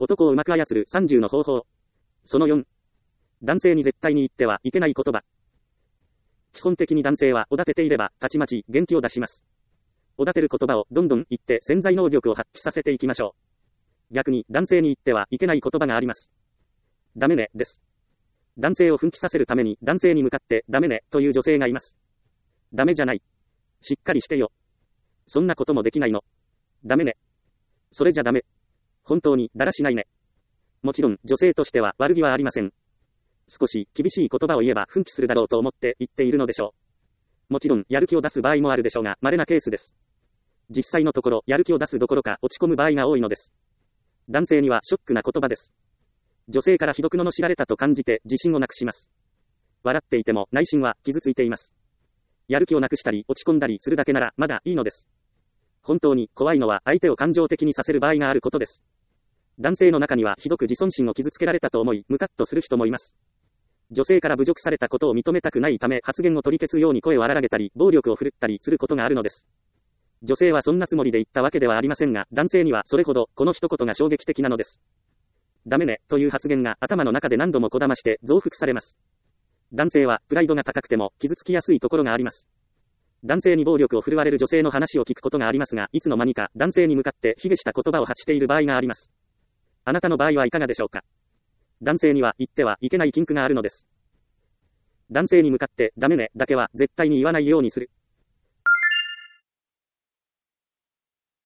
男をうまく操る30の方法。その4。男性に絶対に言ってはいけない言葉。基本的に男性はおだてていれば、たちまち元気を出します。おだてる言葉をどんどん言って潜在能力を発揮させていきましょう。逆に男性に言ってはいけない言葉があります。ダメね、です。男性を奮起させるために男性に向かってダメね、という女性がいます。ダメじゃない。しっかりしてよ。そんなこともできないの。ダメね。それじゃダメ。本当にだらしないね。もちろん女性としては悪気はありません。少し厳しい言葉を言えば奮起するだろうと思って言っているのでしょう。もちろんやる気を出す場合もあるでしょうが、稀なケースです。実際のところやる気を出すどころか落ち込む場合が多いのです。男性にはショックな言葉です。女性からひどく罵られたと感じて自信をなくします。笑っていても内心は傷ついています。やる気をなくしたり落ち込んだりするだけならまだいいのです。本当に怖いのは相手を感情的にさせる場合があることです。男性の中にはひどく自尊心を傷つけられたと思いムカッとする人もいます。女性から侮辱されたことを認めたくないため発言を取り消すように声を荒らげたり暴力を振るったりすることがあるのです。女性はそんなつもりで言ったわけではありませんが、男性にはそれほどこの一言が衝撃的なのです。ダメね、という発言が頭の中で何度もこだまして増幅されます。男性はプライドが高くても傷つきやすいところがあります。男性に暴力を振るわれる女性の話を聞くことがありますが、いつの間にか男性に向かって卑下した言葉を発している場合があります。あなたの場合はいかがでしょうか。男性には言ってはいけない禁句があるのです。男性に向かってダメねだけは絶対に言わないようにする。